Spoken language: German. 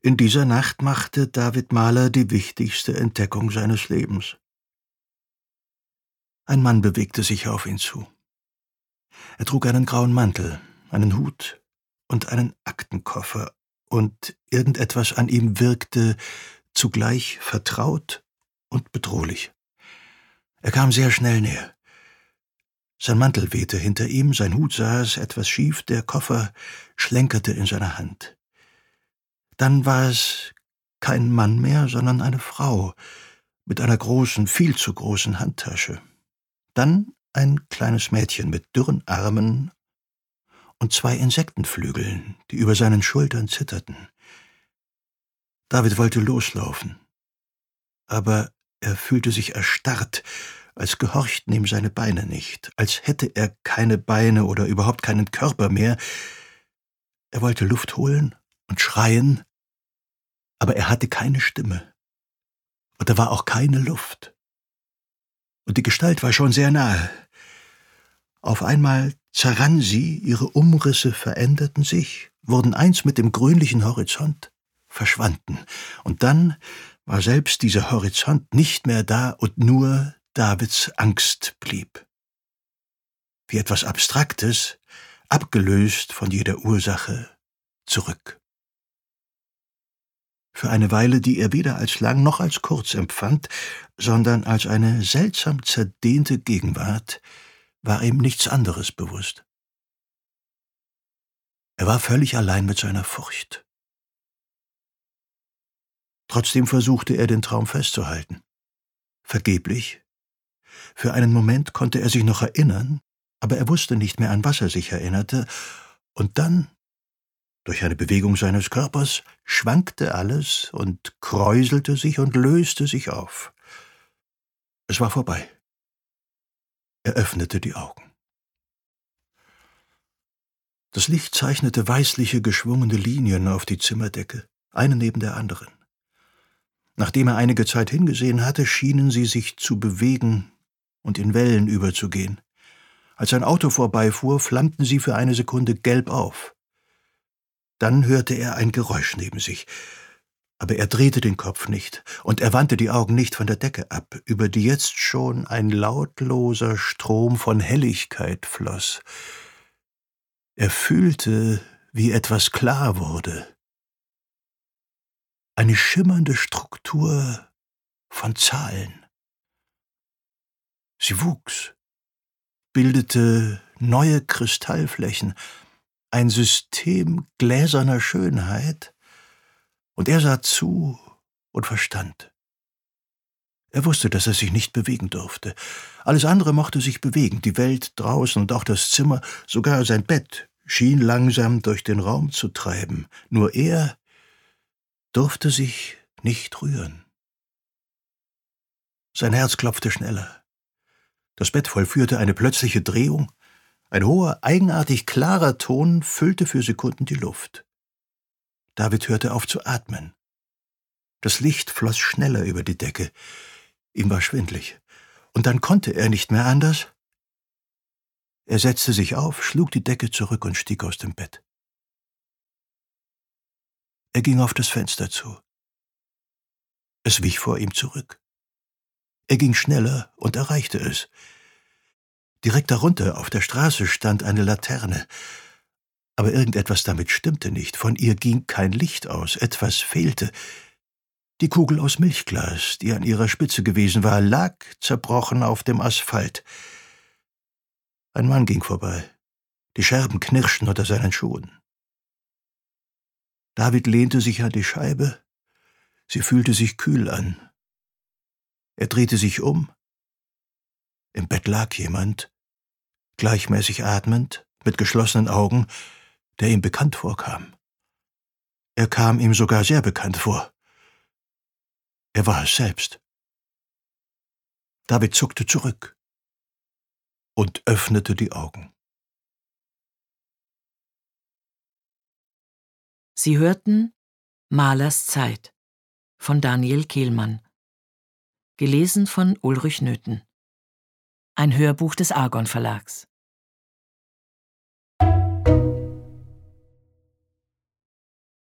In dieser Nacht machte David Mahler die wichtigste Entdeckung seines Lebens. Ein Mann bewegte sich auf ihn zu. Er trug einen grauen Mantel, einen Hut und einen Aktenkoffer, und irgendetwas an ihm wirkte zugleich vertraut und bedrohlich. Er kam sehr schnell näher. Sein Mantel wehte hinter ihm, sein Hut saß etwas schief, der Koffer schlenkerte in seiner Hand. Dann war es kein Mann mehr, sondern eine Frau mit einer großen, viel zu großen Handtasche. Dann ein kleines Mädchen mit dürren Armen und 2 Insektenflügeln, die über seinen Schultern zitterten. David wollte loslaufen, aber er fühlte sich erstarrt, als gehorchten ihm seine Beine nicht, als hätte er keine Beine oder überhaupt keinen Körper mehr. Er wollte Luft holen und schreien, aber er hatte keine Stimme. Und da war auch keine Luft. Und die Gestalt war schon sehr nahe. Auf einmal zerrann sie, ihre Umrisse veränderten sich, wurden eins mit dem grünlichen Horizont, verschwanden. Und dann war selbst dieser Horizont nicht mehr da und nur Davids Angst blieb. Wie etwas Abstraktes, abgelöst von jeder Ursache, zurück. Für eine Weile, die er weder als lang noch als kurz empfand, sondern als eine seltsam zerdehnte Gegenwart, war ihm nichts anderes bewusst. Er war völlig allein mit seiner Furcht. Trotzdem versuchte er, den Traum festzuhalten. Vergeblich. Für einen Moment konnte er sich noch erinnern, aber er wusste nicht mehr, an was er sich erinnerte, und dann, durch eine Bewegung seines Körpers, schwankte alles und kräuselte sich und löste sich auf. Es war vorbei. Er öffnete die Augen. Das Licht zeichnete weißliche, geschwungene Linien auf die Zimmerdecke, eine neben der anderen. Nachdem er einige Zeit hingesehen hatte, schienen sie sich zu bewegen und in Wellen überzugehen. Als ein Auto vorbeifuhr, flammten sie für eine Sekunde gelb auf. Dann hörte er ein Geräusch neben sich. Aber er drehte den Kopf nicht, und er wandte die Augen nicht von der Decke ab, über die jetzt schon ein lautloser Strom von Helligkeit floss. Er fühlte, wie etwas klar wurde. Eine schimmernde Struktur von Zahlen. Sie wuchs, bildete neue Kristallflächen, ein System gläserner Schönheit, und er sah zu und verstand. Er wusste, dass er sich nicht bewegen durfte. Alles andere mochte sich bewegen, die Welt draußen und auch das Zimmer, sogar sein Bett schien langsam durch den Raum zu treiben. Nur er durfte sich nicht rühren. Sein Herz klopfte schneller. Das Bett vollführte eine plötzliche Drehung. Ein hoher, eigenartig klarer Ton füllte für Sekunden die Luft. David hörte auf zu atmen. Das Licht floss schneller über die Decke. Ihm war schwindlig. Und dann konnte er nicht mehr anders. Er setzte sich auf, schlug die Decke zurück und stieg aus dem Bett. Er ging auf das Fenster zu. Es wich vor ihm zurück. Er ging schneller und erreichte es. Direkt darunter auf der Straße stand eine Laterne. Aber irgendetwas damit stimmte nicht. Von ihr ging kein Licht aus. Etwas fehlte. Die Kugel aus Milchglas, die an ihrer Spitze gewesen war, lag zerbrochen auf dem Asphalt. Ein Mann ging vorbei. Die Scherben knirschten unter seinen Schuhen. David lehnte sich an die Scheibe. Sie fühlte sich kühl an. Er drehte sich um. Im Bett lag jemand, gleichmäßig atmend, mit geschlossenen Augen, der ihm bekannt vorkam. Er kam ihm sogar sehr bekannt vor. Er war es selbst. David zuckte zurück und öffnete die Augen. Sie hörten Mahlers Zeit von Daniel Kehlmann. Gelesen von Ulrich Nöthen. Ein Hörbuch des Argon Verlags.